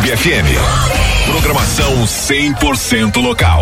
Clube FM. Programação 100% local.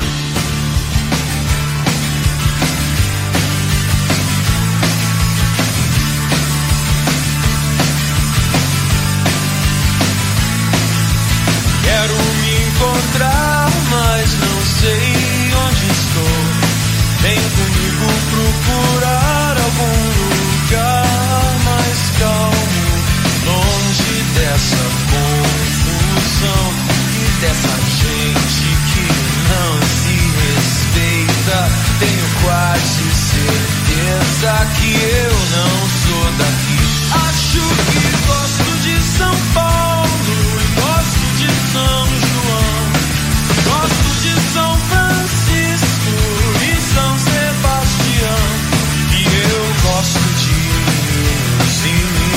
Quero me encontrar, mas não sei onde estou. Vem comigo procurar algum lugar mais calmo, longe dessa confusão e dessa gente que não se respeita. Tenho quase certeza que eu não sou daqui. Acho que gosto de São Paulo, gosto de São João, gosto de São Francisco e São Sebastião. E eu gosto de meninos e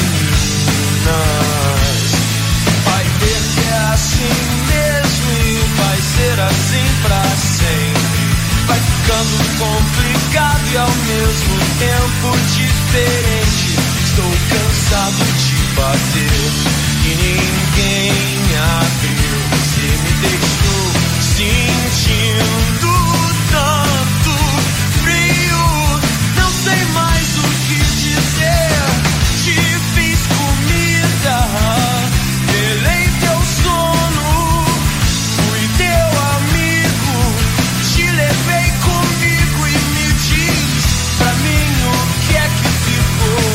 meninas. Vai ver que é assim mesmo e vai ser assim pra sempre. Vai ficando complicado e ao mesmo tempo diferente. Estou cansado de bater e ninguém abriu. Você me deixou sentindo tanto frio. Não sei mais o que dizer. Te fiz comida, velei teu sono, fui teu amigo, te levei comigo e me diz pra mim o que é que ficou.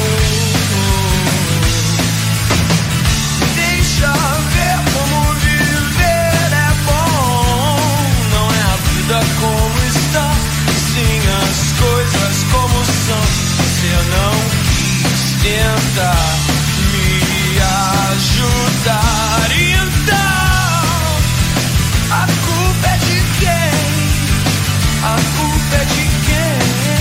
Deixa ver como viver é bom. Não é a vida como está, sim as coisas como são. Você não quis tentar me ajudar. Então a culpa é de quem? A culpa é de quem?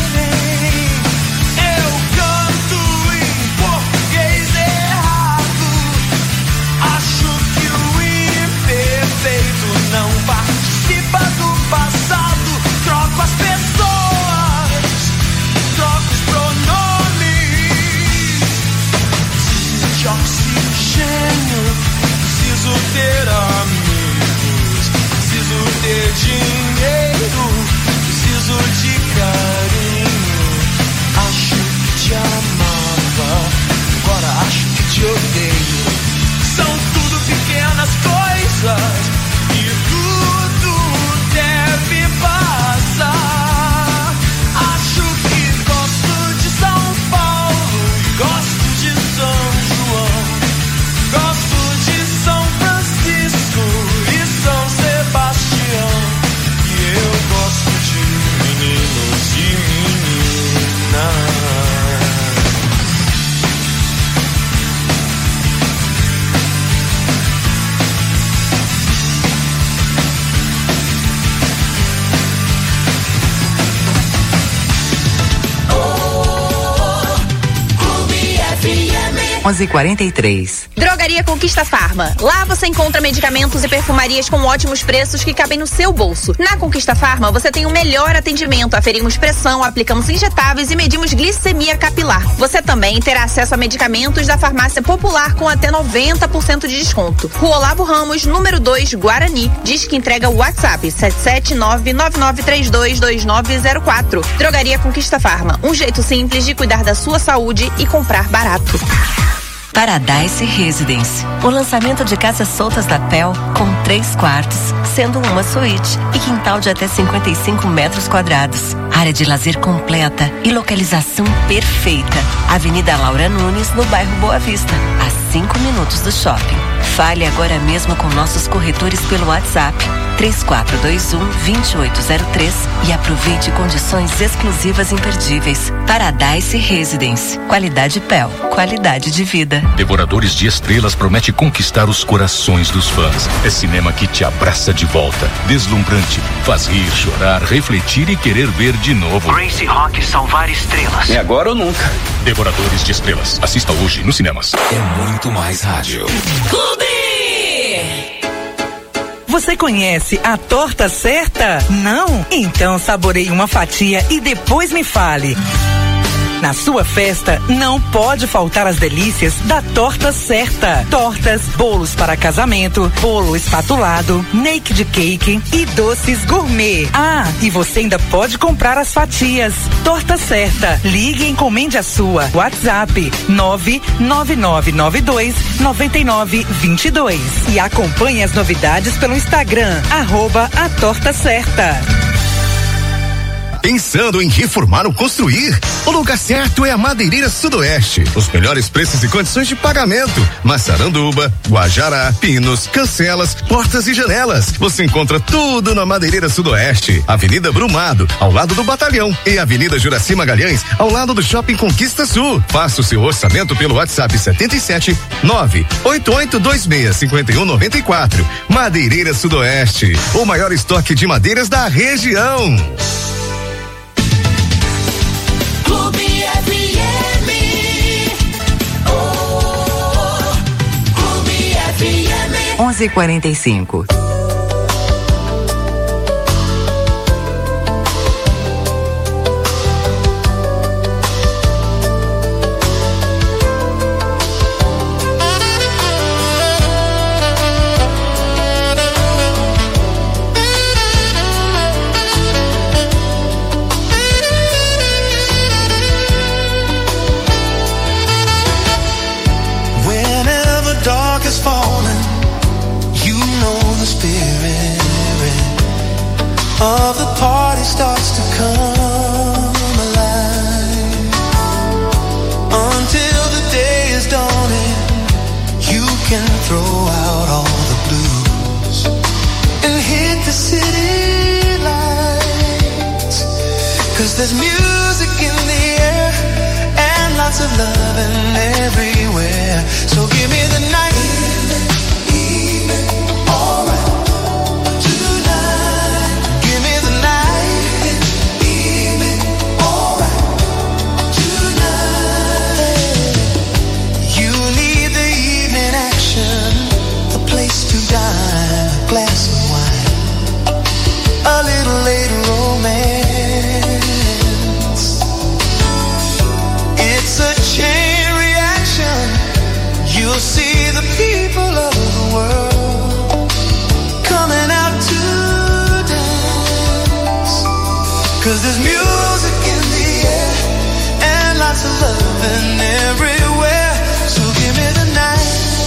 Eu canto em português errado. Acho que o imperfeito não participa do passado. Troco as pessoas, troco os pronomes. Preciso de oxigênio, preciso ter amigos, preciso ter dinheiro, preciso de carinho. Acho que te amava, agora acho que te odeio. São tudo pequenas coisas e tudo deve passar. Acho que gosto de São Paulo e gosto de São João, gosto de São Francisco e São Sebastião. E eu gosto de meninos e meninas. Clube FM. 11:43. Drogaria Conquista Farma. Lá você encontra medicamentos e perfumarias com ótimos preços que cabem no seu bolso. Na Conquista Farma você tem o melhor atendimento. Aferimos pressão, aplicamos injetáveis e medimos glicemia capilar. Você também terá acesso a medicamentos da farmácia popular com até 90% de desconto. Rua Olavo Ramos, número 2, Guarani. Diz que entrega o WhatsApp 77999322904. Drogaria Conquista Farma. Um jeito simples de cuidar da sua saúde e comprar barato. Paradise Residence. O lançamento de casas soltas da PEL com 3 quartos, sendo uma suíte e quintal de até 55 metros quadrados. Área de lazer completa e localização perfeita. Avenida Laura Nunes, no bairro Boa Vista, a 5 minutos do shopping. Fale agora mesmo com nossos corretores pelo WhatsApp 3421-2803 e aproveite condições exclusivas imperdíveis. Paradise Residence. Qualidade PEL. Qualidade de vida. Devoradores de Estrelas promete conquistar os corações dos fãs. É cinema que te abraça de volta. Deslumbrante. Faz rir, chorar, refletir e querer ver de novo. Gracie Rock salvar estrelas. É agora ou nunca. Devoradores de Estrelas. Assista hoje nos cinemas. É muito mais rádio. Clube! Você conhece a torta certa? Não? Então saboreie uma fatia e depois me fale. Na sua festa, não pode faltar as delícias da Torta Certa. Tortas, bolos para casamento, bolo espatulado, naked cake e doces gourmet. Ah, e você ainda pode comprar as fatias. Torta Certa. Ligue e encomende a sua. WhatsApp 999929922 e acompanhe as novidades pelo Instagram @a Torta Certa. Pensando em reformar ou construir? O lugar certo é a Madeireira Sudoeste. Os melhores preços e condições de pagamento. Massaranduba, Guajará, pinos, cancelas, portas e janelas. Você encontra tudo na Madeireira Sudoeste. Avenida Brumado, ao lado do Batalhão. E Avenida Juraci Magalhães, ao lado do Shopping Conquista Sul. Faça o seu orçamento pelo WhatsApp 77 988265194. Madeireira Sudoeste. O maior estoque de madeiras da região. Clube FM. Oh, Clube FM. 11:45. Of the party starts to come alive. Until the day is dawning, you can throw out all the blues and hit the city lights. 'Cause there's music in the air and lots of loving everywhere. So give me the night. Glass of wine, a little late romance. It's a chain reaction. You'll see the people of the world coming out to dance. 'Cause there's music in the air and lots of loving everywhere. So give me the night.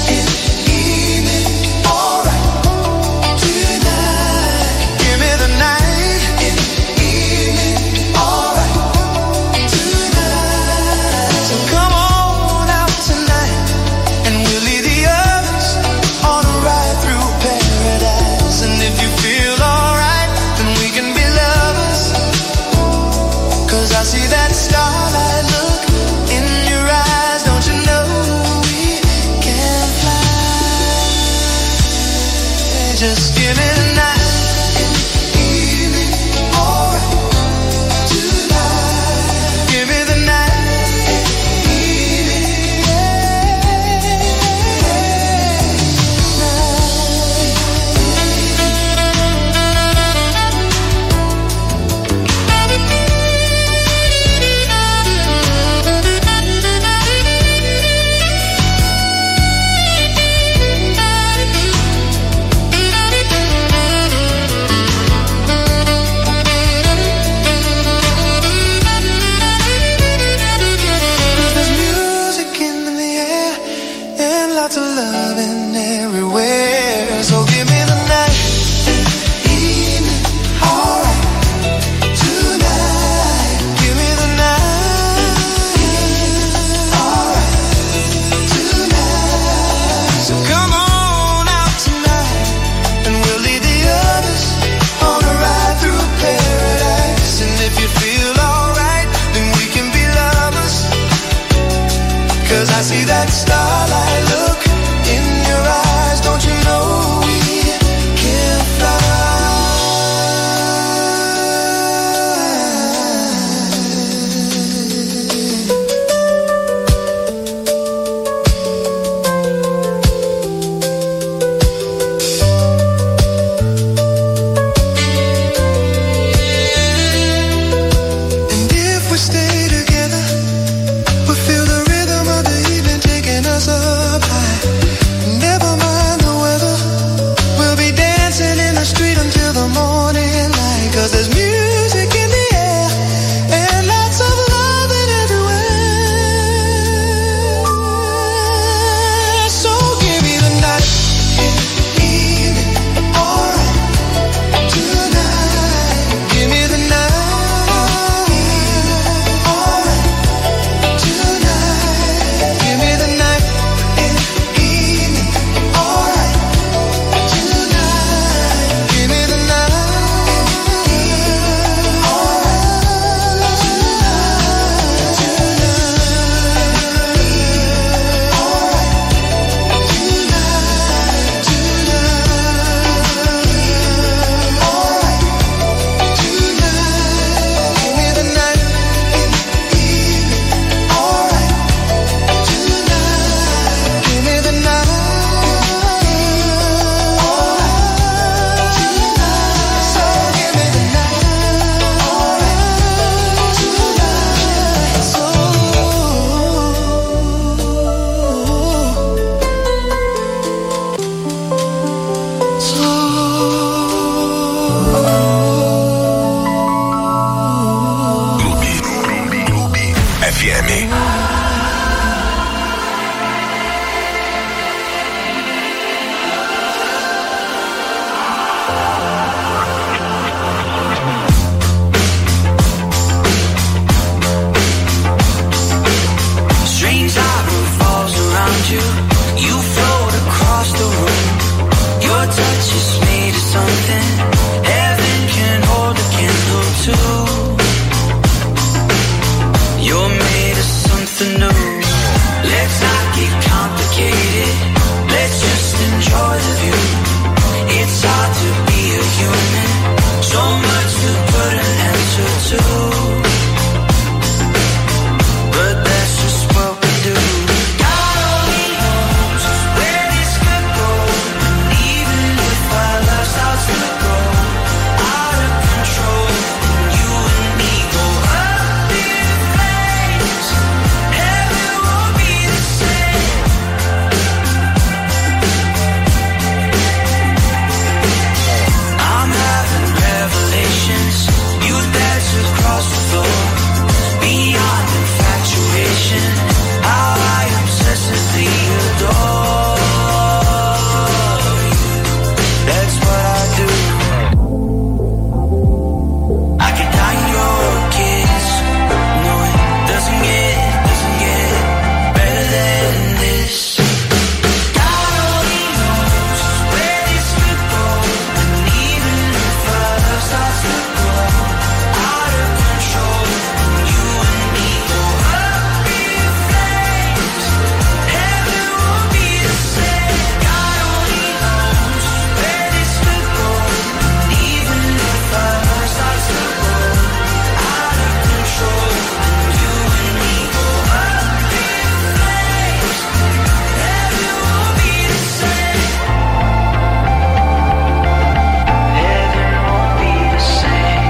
Just give me the night. you. It's hard to be a human, so much to put an answer to, but that's just what we do. God only knows where this could go, and even if our love starts to grow out of control, you and me go up in flames, heaven won't be the same. I'm having revelations, you dance across the floor, beyond infatuation, how I obsessively adore you. That's what I do. I can die in your kiss. No, it doesn't get better than this. God only knows where this could go, and even if our love starts to grow out of control, you and me go up in flames, heaven won't be the same. God only knows where this could go, and even if our love starts to grow out of control, you and me go up in flames, heaven won't be the same. Heaven won't be the same.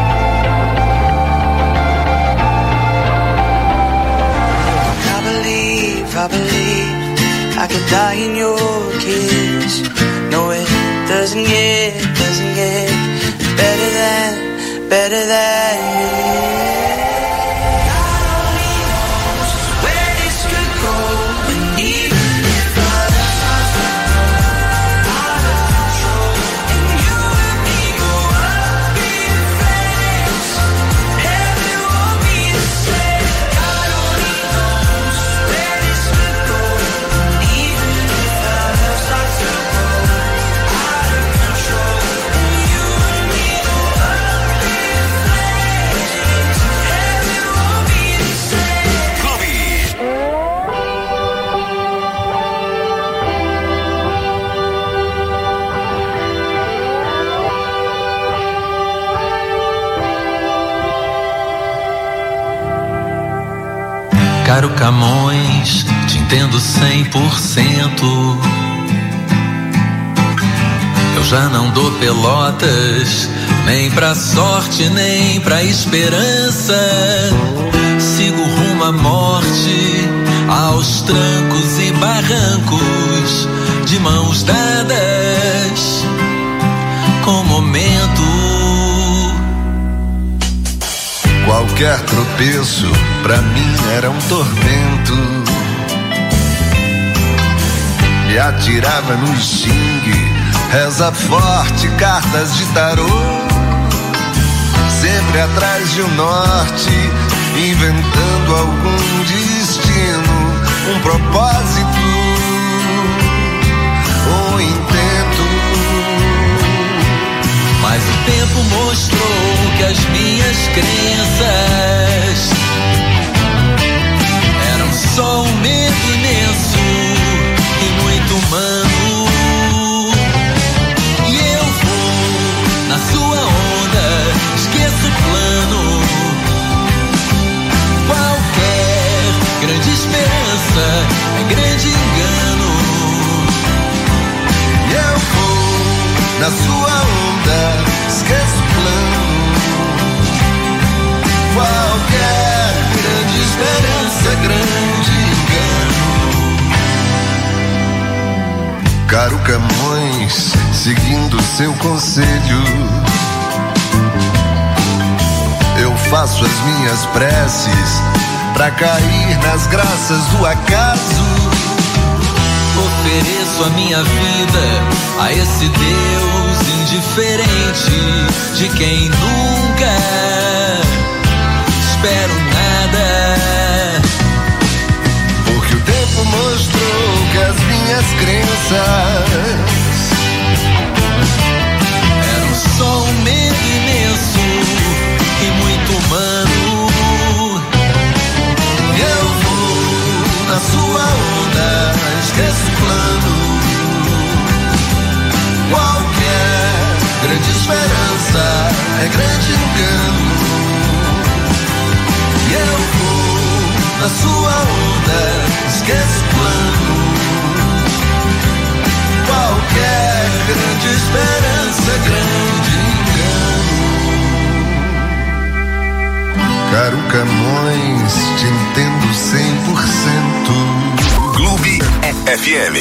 I believe I could die in your kiss. No, it doesn't get better than God only knows where this could go, and even if our love starts to grow out of control, and you and me go up in flames, heaven won't be the same. God only knows where this could go, and even if our love starts to grow out of control, and you and me go up in flames, heaven won't be the same. Caro Camões, te entendo 100%. Eu já não dou pelotas, nem pra sorte, nem pra esperança. Sigo rumo à morte, aos trancos e barrancos, de mãos dadas, com o momento. Qualquer tropeço pra mim era um tormento. Me atirava no xingue, reza forte, cartas de tarô. Sempre atrás de um norte, inventando algum destino, um propósito, um intento. Mas o tempo mostrou que as minhas crenças eram só um medo imenso e muito humano. E eu vou na sua onda, esqueço o plano. Qualquer grande esperança é grande engano. E eu vou na sua onda, esqueço o plano. Qualquer grande esperança é grande engano. Caro Camões, seguindo seu conselho, eu faço as minhas preces pra cair nas graças do acaso. Ofereço a minha vida a esse Deus indiferente, de quem nunca espero nada. Porque o tempo mostrou que as minhas crenças eram só um medo imenso e muito humano. Eu vou na sua onda, esqueço o plano. é grande engano. E eu vou na sua onda, esqueço o plano. Qualquer grande esperança, grande engano. Caro Camões, te entendo 100%. Clube FM.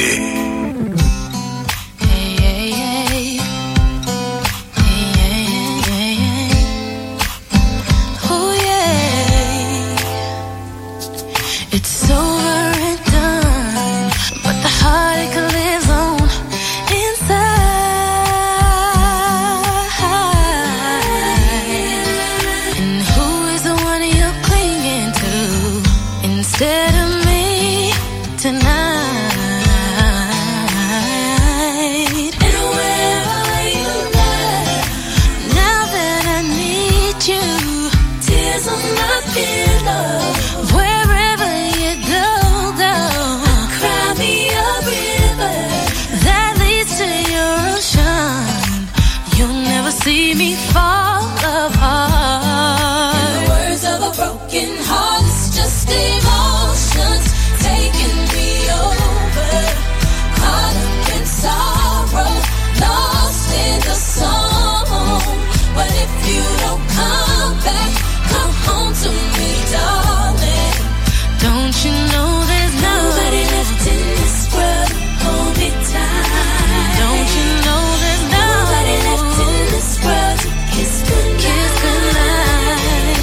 See me fall apart. In the words of a broken heart, it's just emotions taking me over. Caught up in sorrow, lost in the song. But if you don't come back, come home to me, darling. Don't you know there's nobody left in this world? Hold me tight. Don't you know there's nobody left in this world to kiss goodnight? Kiss goodnight.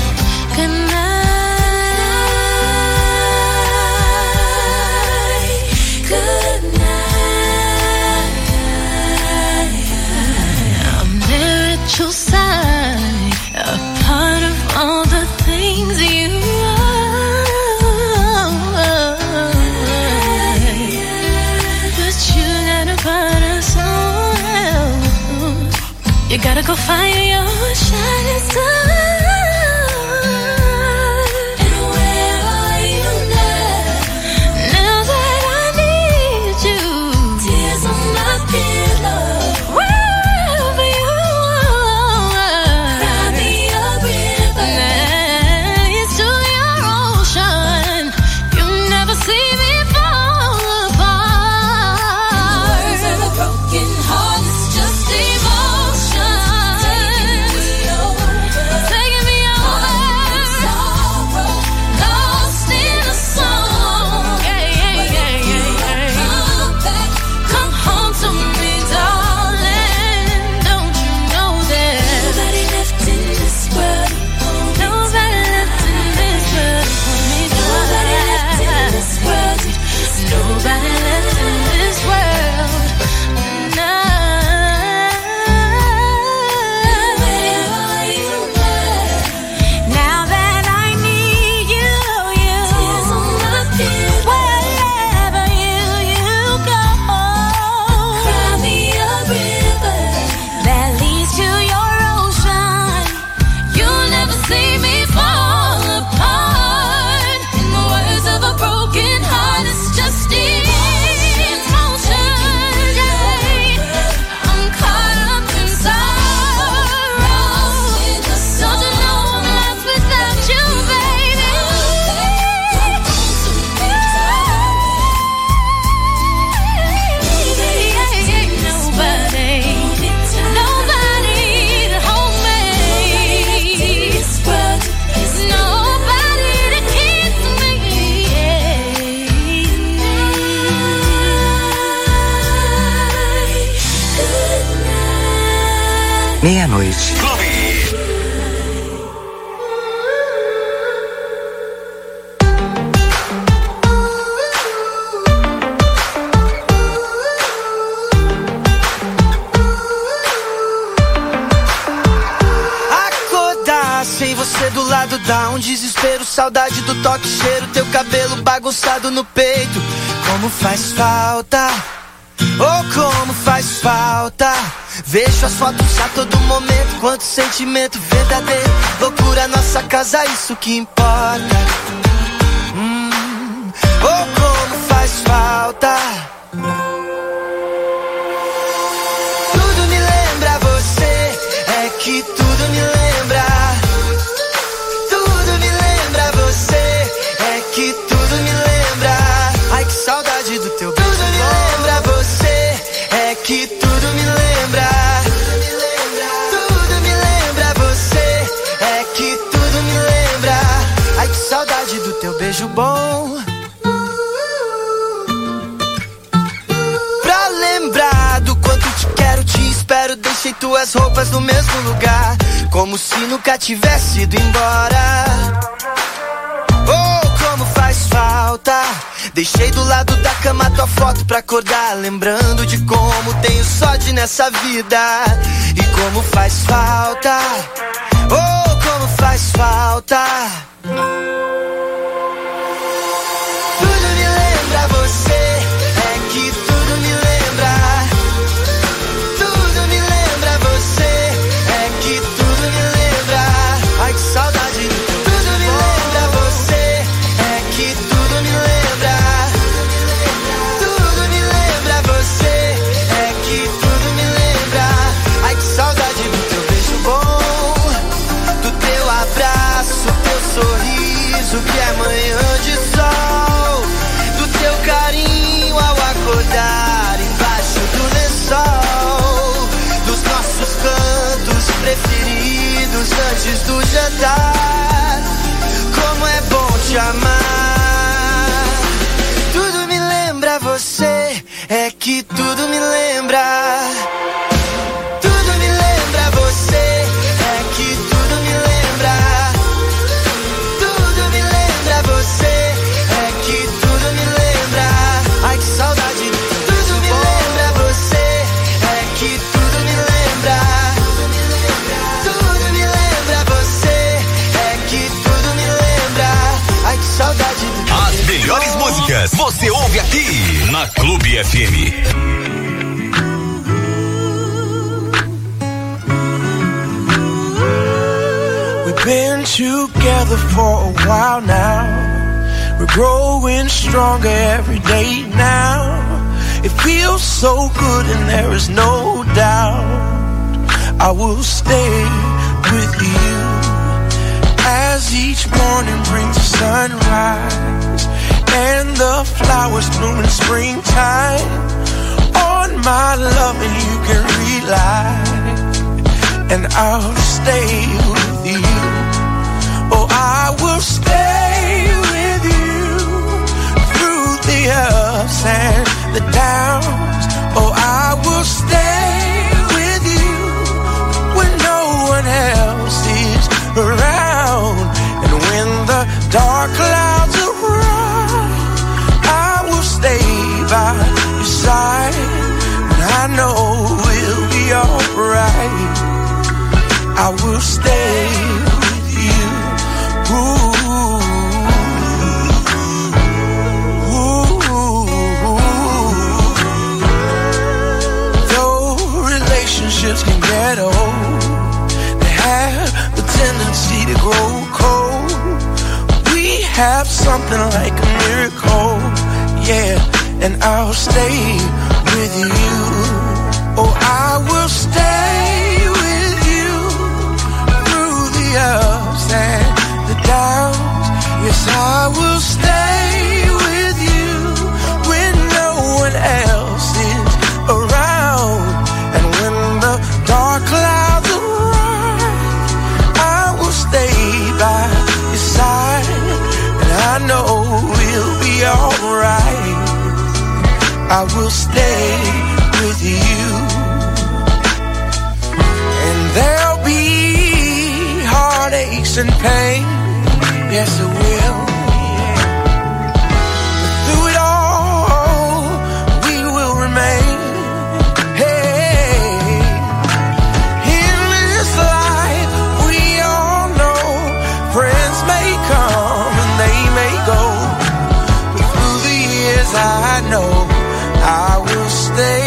Goodnight. Goodnight. I'm there at your side, a part of all the things you are. But you gotta find us somewhere else. You gotta go find your shining star. And where are you now? Now that I need you. Tears on my pillow. Wherever you are. Cry me a river. Next to your ocean. You never see me fall apart. The words of a broken heart, it's just emotion. Taking me over. Sorrow, lost in a song. Come back, come home to me, darling. Don't you know there's nobody left in this world? Nobody left in this world for me, nobody left in this world. Nobody left in this world. Now that I need you, tears on my pillow. Wherever you go, cry me a river that leads to your ocean. You'll never see me fall apart. In the words of a broken heart, it's just emotion. I'm caught up in sorrow. Don't you know I'm lost without you, baby? Nobody to hold me. Nobody to kiss me. Meia-noite. Acordar sem você do lado dá um desespero. Saudade do toque, cheiro, teu cabelo bagunçado no peito. Como faz falta, oh como faz falta. Vejo as fotos a todo momento. Quanto sentimento verdadeiro. Loucura, nossa casa, isso que importa. Oh como faz falta. Tudo me lembra você. É que tudo deixei tuas roupas no mesmo lugar, como se nunca tivesse ido embora. Oh, como faz falta. Deixei do lado da cama tua foto pra acordar, lembrando de como tenho sorte nessa vida. E como faz falta. Oh, como faz falta. Tudo me lembra você. É que tudo me lembra. Tudo me lembra você. É que tudo me lembra. Ai, que saudade. Tudo me lembra você. É que tudo me lembra. Tudo me lembra você. É que tudo me lembra. Ai, que saudade do teu beijo bom, do teu abraço, teu sorriso que é manhã de sol, do teu carinho ao acordar embaixo do lençol, dos nossos cantos preferidos antes do jantar. Como é bom te amar. Tudo me lembra você. É que tudo me lembra. Tudo me lembra você. É que tudo me lembra. Tudo me lembra você. É que tudo me lembra. Ai, que saudade. Tudo me lembra você. É que tudo me lembra. Tudo me lembra você. É que tudo me lembra. Ai, que saudade. As melhores músicas você ouve aqui na Clube FM. Been together for a while now. We're growing stronger every day now. It feels so good and there is no doubt I will stay with you. As each morning brings the sunrise and the flowers bloom in springtime, on my love and you can rely, and I'll stay with you. Oh, I will stay with you through the ups and the downs. Oh, I will stay with you when no one else is around. And when the dark clouds arrive, I will stay by your side. And I know we'll be alright. I will stay with you. Ooh. Though relationships can get old, they have the tendency to grow cold. We have something like a miracle, yeah, and I'll stay with you. Oh, I will stay with you through the ups and the downs. Yes, I will stay with you when no one else is around. And when the dark clouds arrive, I will stay by your side. And I know we'll be alright. I will stay with you. And there'll be heartaches and pain, yes it will. But through it all, we will remain. Hey, in this life, we all know friends may come and they may go. But through the years, I know I will stay.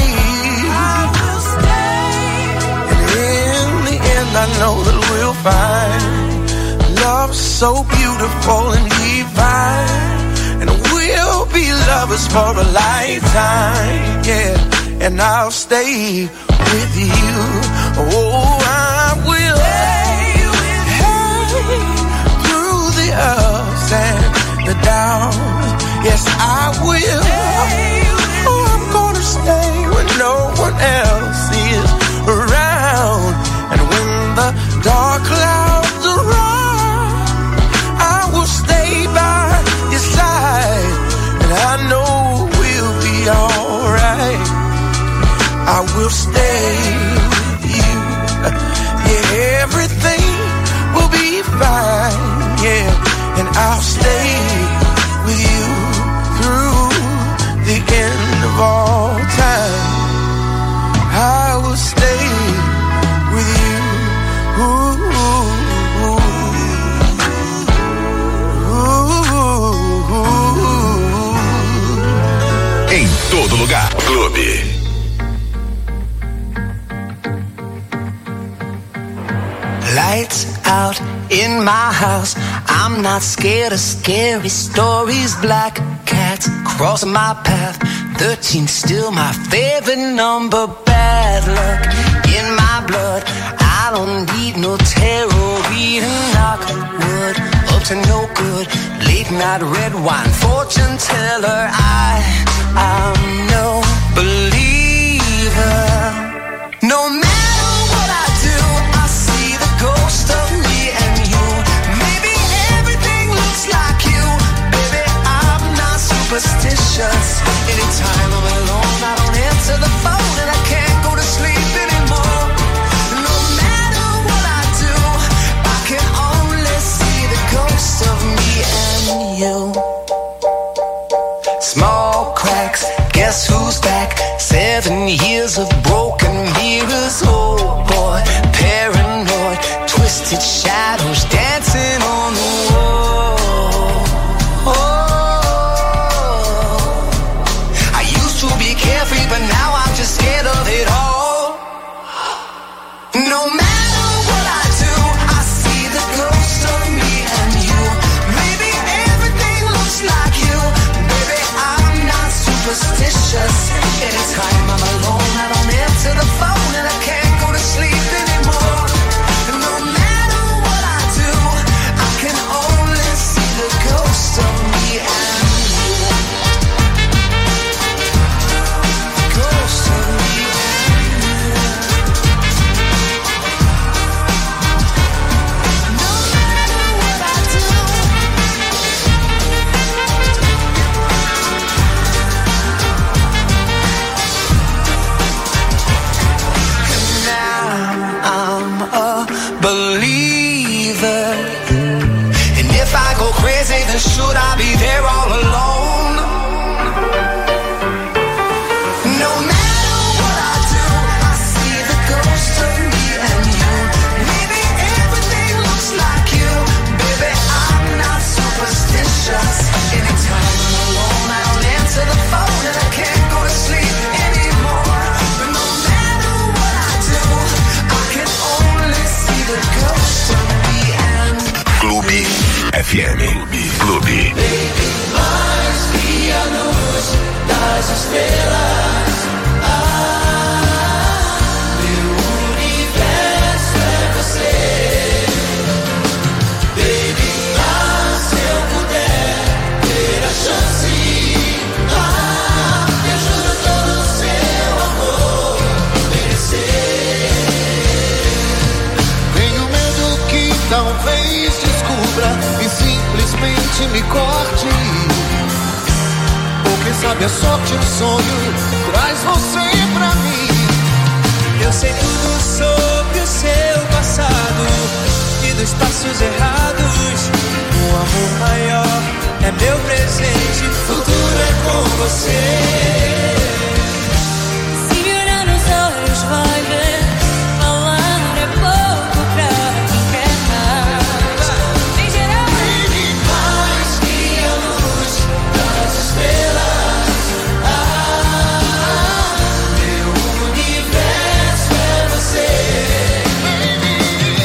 And in the end, I know that we'll find love so beautiful and divine, and we'll be lovers for a lifetime, yeah. And I'll stay with you. Oh, I will stay with you through the ups and the downs. Yes, I will. Oh, I'm gonna stay when no one else is around. And when the dark clouds arrive, I will stay by your side. And I know we'll be alright. I will stay with you. Yeah, everything will be fine. Yeah, and I'll stay with you through the end of all time. I will stay with you. Em todo lugar, Clube. Lights out in my house. I'm not scared of scary stories. Black cats crossing my path. 13 still my favorite number. Bad luck in my blood. I don't need no tarot reading. Knock wood up to no good. Late night red wine fortune teller. I'm no believer. No matter what I do, I see the ghost of me and you. Maybe everything looks like you. Baby, I'm not superstitious. Anytime I'm alone, I don't answer the phone and I can't go to sleep anymore. No matter what I do, I can only see the ghost of me and you. Small cracks, guess who's back? 7 years of broken mirrors. Oh boy, paranoid, twisted shadows dancing on the wall. Oh, I used to be carefree, but now I'm just scared of it all. No matter what I do, I see the ghost of me and you. Maybe everything looks like you. Baby, I'm not superstitious. Anytime I'm alone, I don't answer the phone and I can't go to sleep anymore. No matter what I do, I can only see the ghost of me and you. Ghost of me and you. No matter what I do. I'm a believer. And if I go crazy, then should I be there all alone? No matter what I do, I see the ghost of me and you. Maybe everything looks like you. Baby, I'm not superstitious. Anytime I'm alone, I don't answer the phone and I can't go to sleep anymore. But no matter what I do, I can only see the ghost of me and Clube FM. Clube. Baby, mais que a luz das estrelas. Meu universo é você. Baby, se eu puder ter a chance, eu juro todo o seu amor merecer. Tenho medo que talvez descubra e simplesmente me corte. Ou quem sabe a sorte, um sonho traz você pra mim. Eu sei tudo sobre o seu passado e dos passos errados. O amor maior é meu presente, futuro é com você. Se me olhar nos olhos vai ver, falar é pouco pra quem quer mais. Em geral, Baby, mais que a luz das estrelas. Meu universo é você. Baby,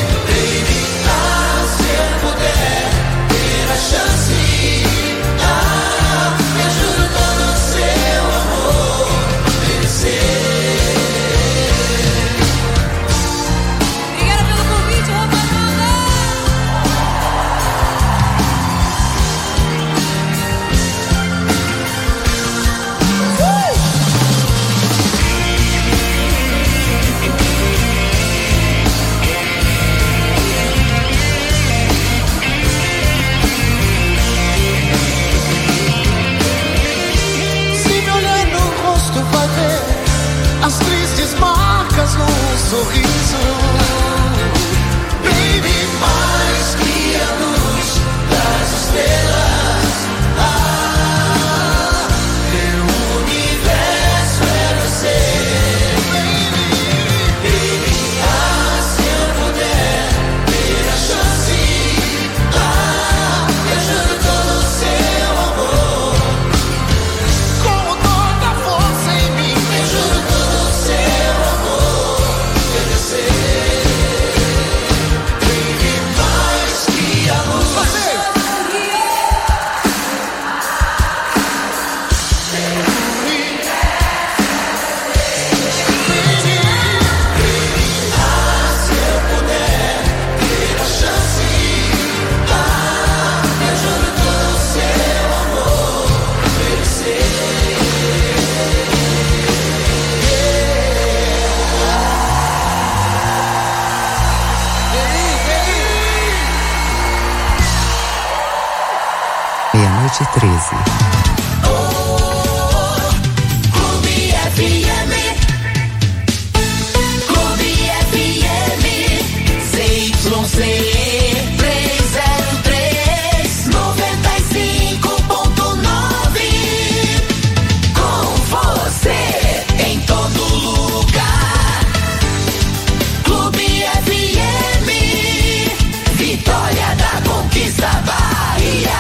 se eu puder ter a chance, eu juro todo o seu amor merecer. obrigada pelo convite, rapaziada. Se me olhar no rosto vai ver as tristes marcas no sorriso. mais que a luz das estrelas. Meu universo é você. Baby, se eu puder ter a chance, eu juro todo o seu amor. Com toda a força em mim, eu juro todo o seu amor. Oferecer, baby, mais que a luz. Se eu puder ter a chance, eu juro todo o seu amor. Meia-noite e 13. Clube FM. Clube FM. ZYC 303 95.9. Com você em todo lugar. Clube FM. Vitória da Conquista Bahia.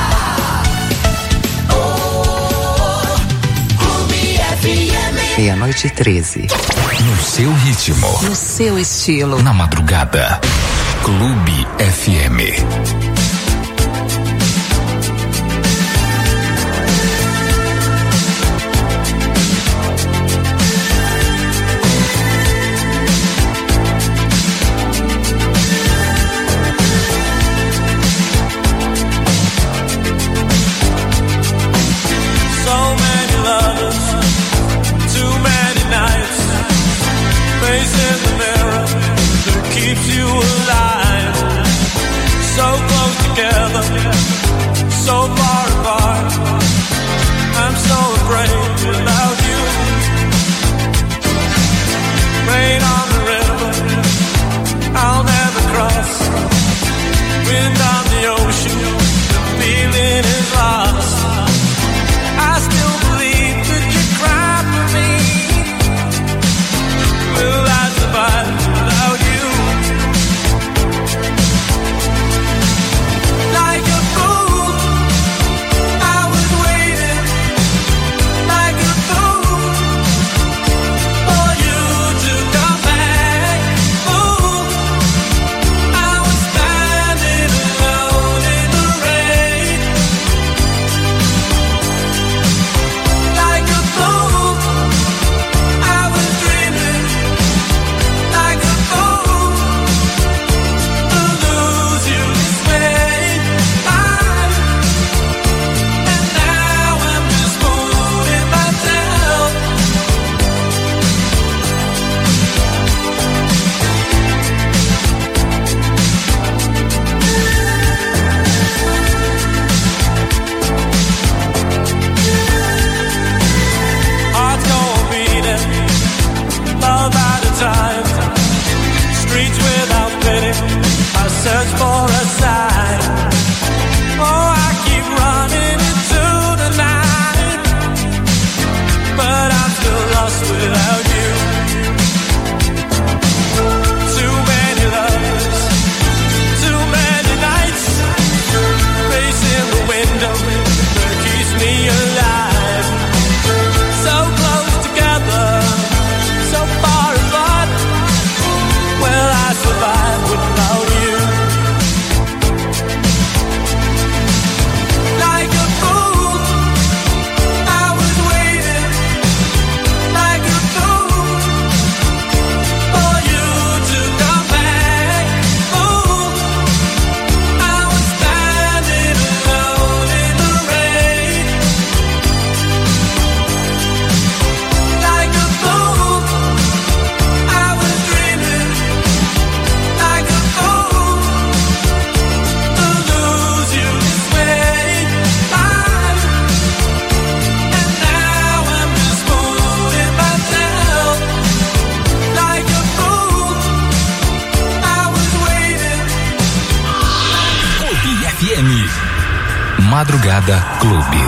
Meia-noite e 13. No seu ritmo. No seu estilo. Na madrugada. Clube FM. So many lovers, too many nights, facing the mirror that keeps you alive. So close together, so far apart. I'm so afraid without you. Rain on the river, I'll never cross. Wind on the ocean, the feeling is lost. I still believe that you cry for me. Will I survive without you? Like a fool, Madrugada Clube.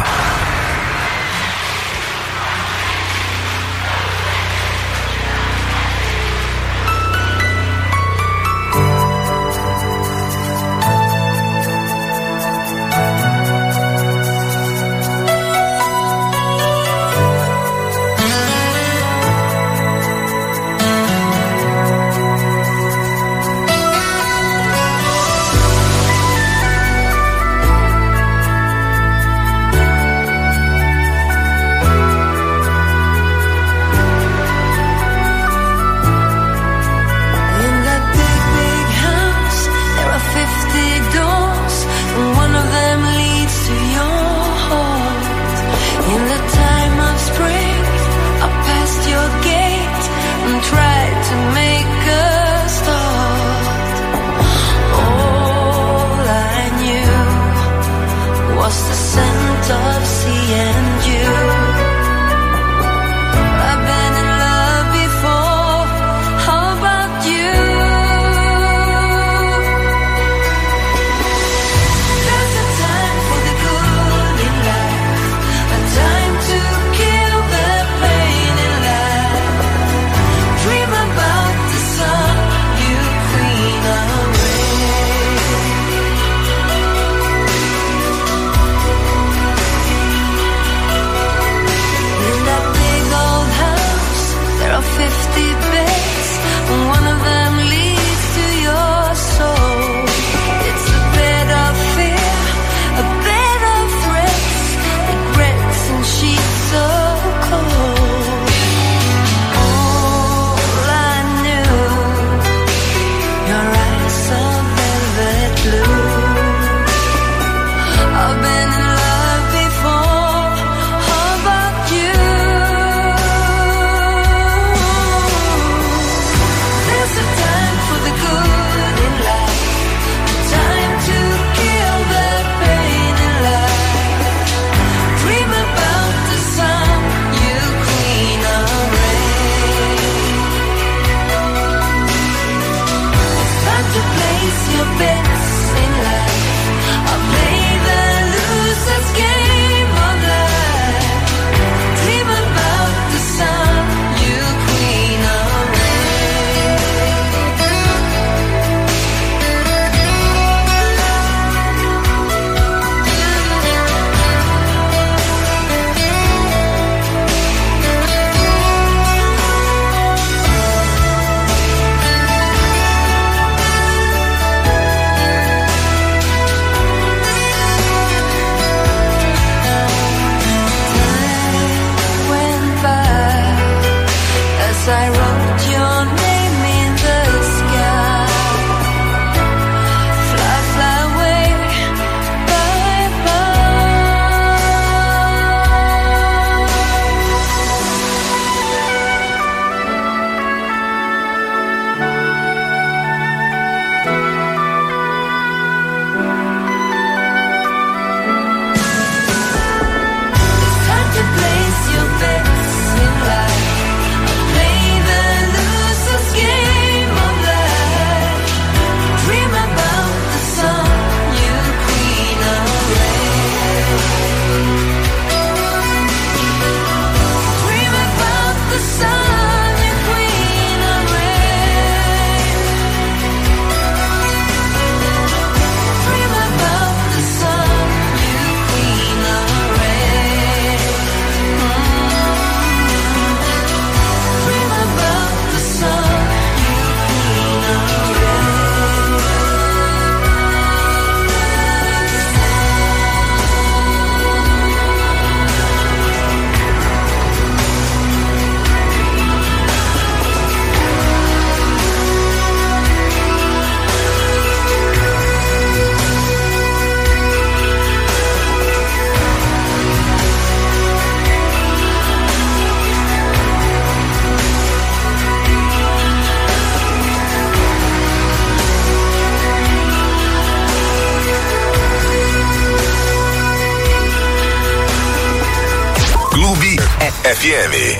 FM.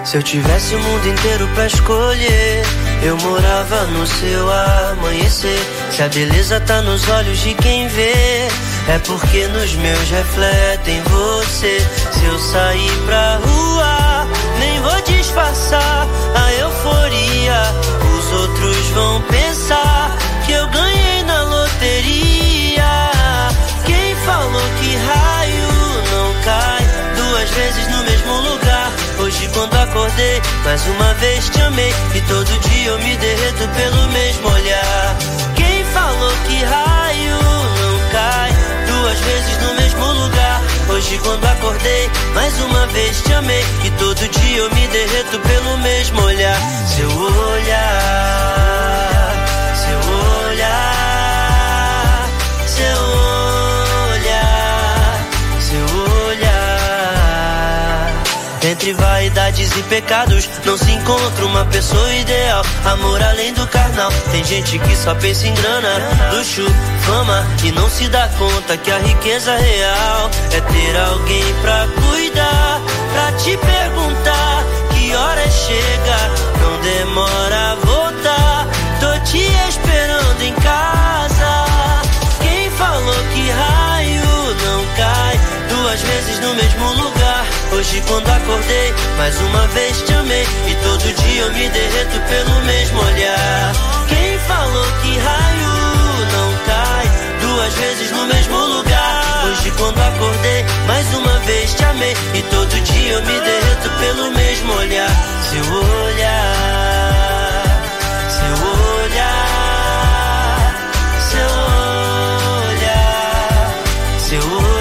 Se eu tivesse o mundo inteiro pra escolher, eu morava no seu amanhecer. Se a beleza tá nos olhos de quem vê, é porque nos meus refletem você. Se eu sair pra rua, nem vou disfarçar a euforia. Os outros vão pensar que eu ganhei na loteria. Quem falou que raio não cai duas vezes no mesmo lugar? Hoje quando acordei, mais uma vez te amei, e todo dia eu me derreto pelo mesmo olhar. Quem falou que raio não cai duas vezes no mesmo lugar? Hoje quando acordei, mais uma vez te amei, e todo dia eu me derreto pelo mesmo olhar. Seu olhar, seu olhar, seu olhar, seu olhar. Entre vaidades e pecados não se encontra uma pessoa ideal. Amor além do carnal. Tem gente que só pensa em grana, luxo, fama, e não se dá conta que a riqueza real é ter alguém pra cuidar, pra te perguntar que hora chega, não demora a voltar. Tô te esperando em casa. Quem falou que raio não cai duas vezes no mesmo lugar? Hoje quando acordei, mais uma vez te amei, e todo dia eu me derreto pelo mesmo olhar. Quem falou que raio não cai duas vezes no mesmo lugar? Hoje quando acordei, mais uma vez te amei, e todo dia eu me derreto pelo mesmo olhar. Seu olhar, seu olhar, seu olhar, seu olhar.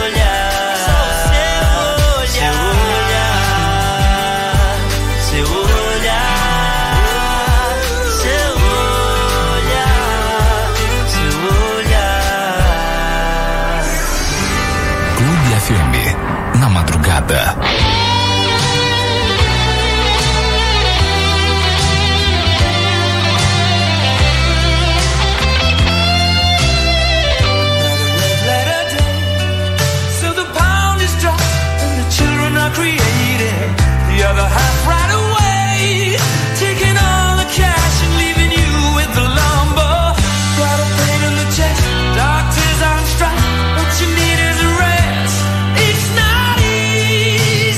Na madrugada. So the pound is dropped and the children are created. The other half right away, taking all the cash and leaving you with the lumber. Got a pain in the chest, doctors on strike. What you need is a rest. It's not easy.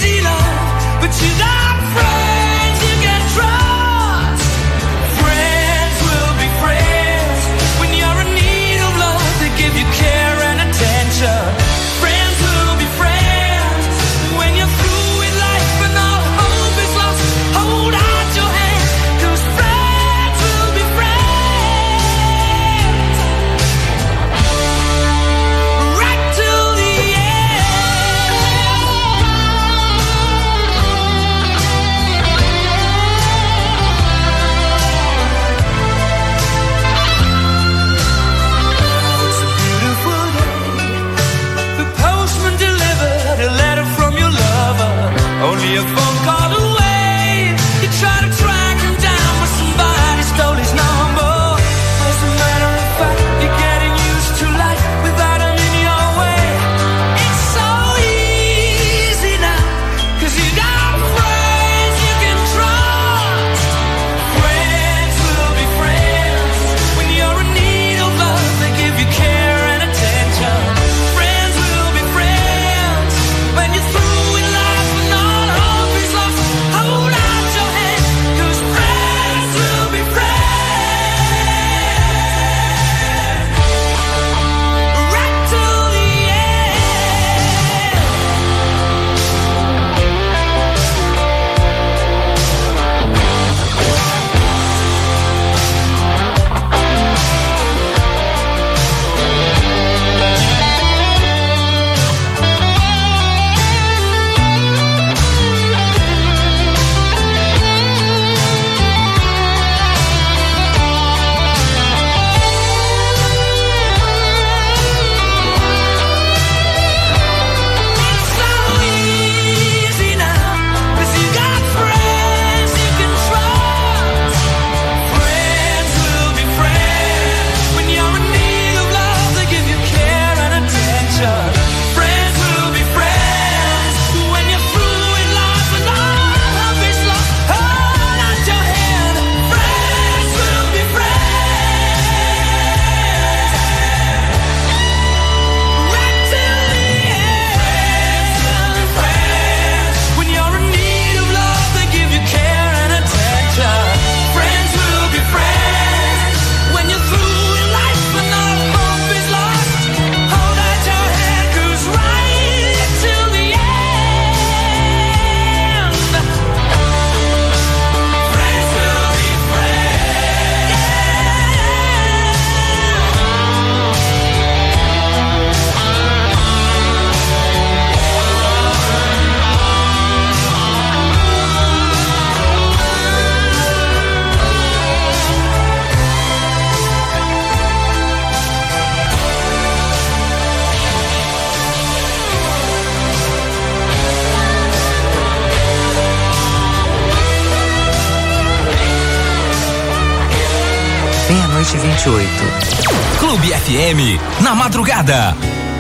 meia-noite e 28. Clube FM, na madrugada.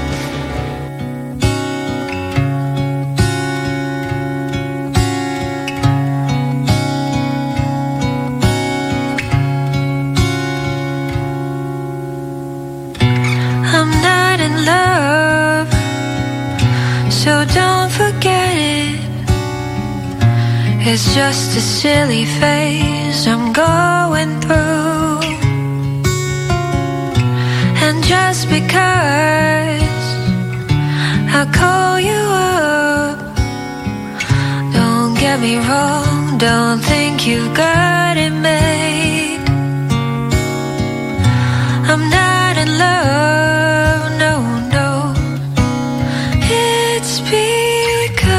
I'm not in love, so don't forget it. It's just a silly phase I'm going through. And just because I call you up, don't get me wrong, don't think you've got it made. I'm not in love, no, no. It's because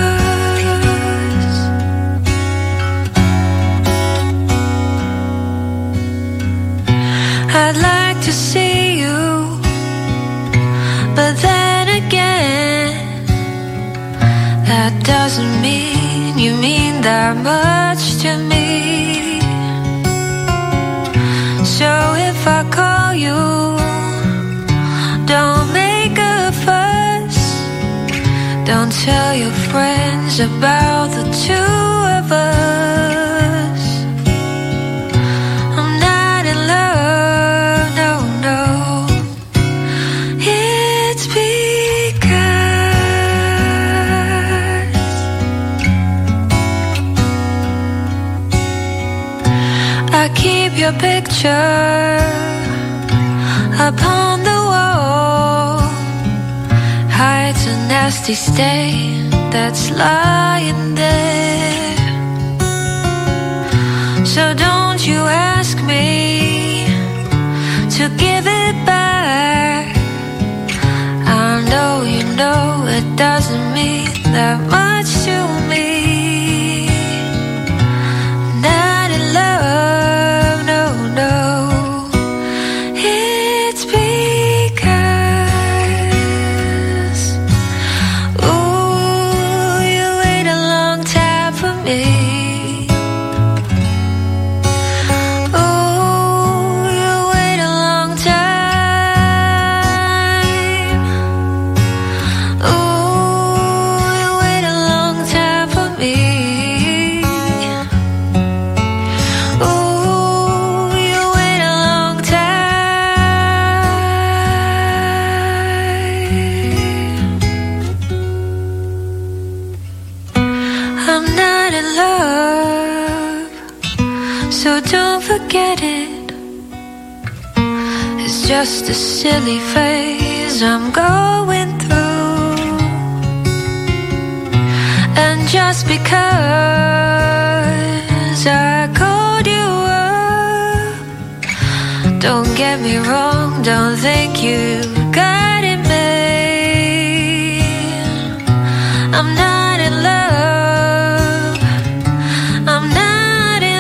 I'd like to see you, but then again, that doesn't mean you mean that much to me. So if I call you, don't make a fuss. Don't tell your friends about the two of us. I'm not in love, no, no. It's because I keep your picture upon the wall, hides a nasty stain that's lying there. So don't you ask me to give it back. I know you know it doesn't mean that much to me. Not in love, no, no. It's because, ooh, you wait a long time for me. Ooh, you wait a long time. Ooh, you wait a long time for me. Ooh, you wait a long time. I'm not in love, so don't forget it. It's just a silly phase I'm going through. And just because I called you up, don't get me wrong, don't think you got it made. I'm not in love, I'm not in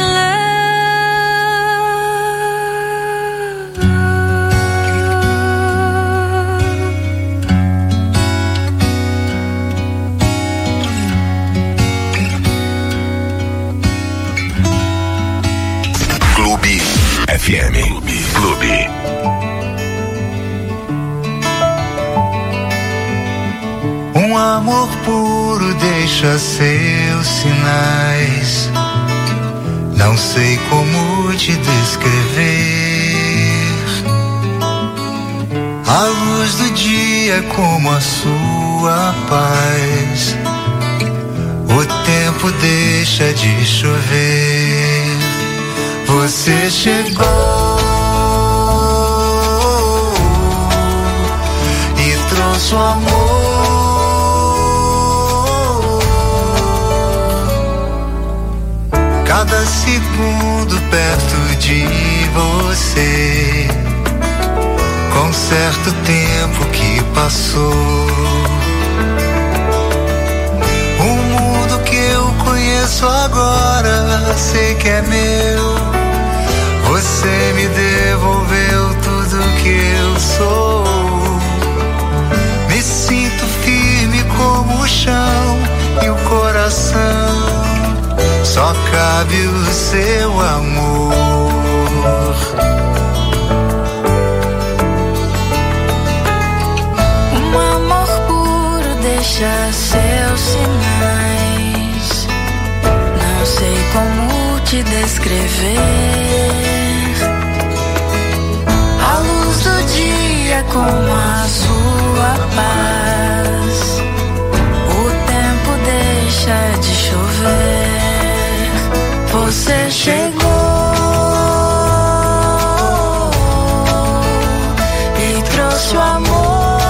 Clube FM. Clube. Um amor puro deixa seus sinais. Não sei como te descrever. A luz do dia como a sua paz. O tempo deixa de chover. Você chegou e trouxe o amor. Cada segundo perto de você, com certo tempo que passou. O mundo que eu conheço agora, sei que é meu. Você me devolveu tudo que eu sou. Me sinto firme como o chão e o coração. Só cabe o seu amor. deixa seus sinais. Não sei como te descrever. A luz do dia como a sua paz. O tempo deixa de chover. Você chegou e trouxe o amor.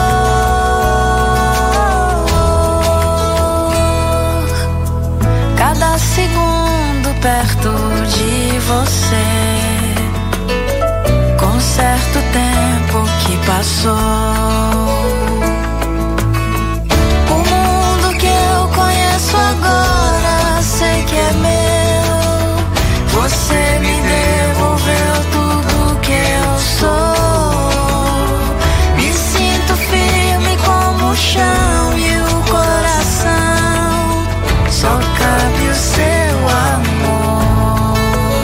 Cada segundo perto de você, com certo tempo que passou. O mundo que eu conheço agora sei que é meu. Você me devolveu tudo que eu sou. Me sinto firme como o chão e o coração. Só cabe o seu amor.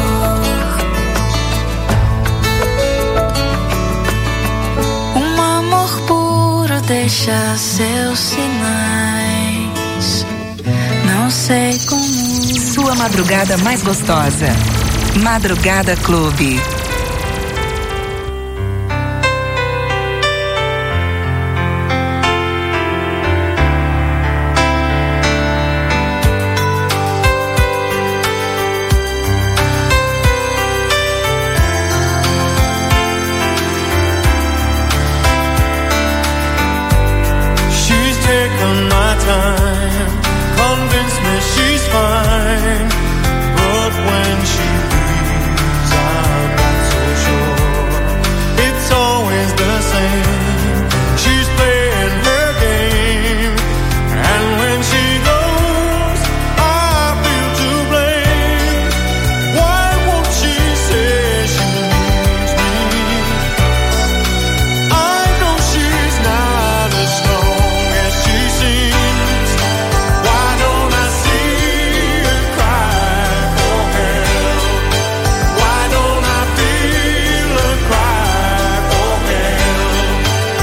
Um amor puro deixa seus sinais. Não sei como. Sua madrugada mais gostosa. Madrugada Clube.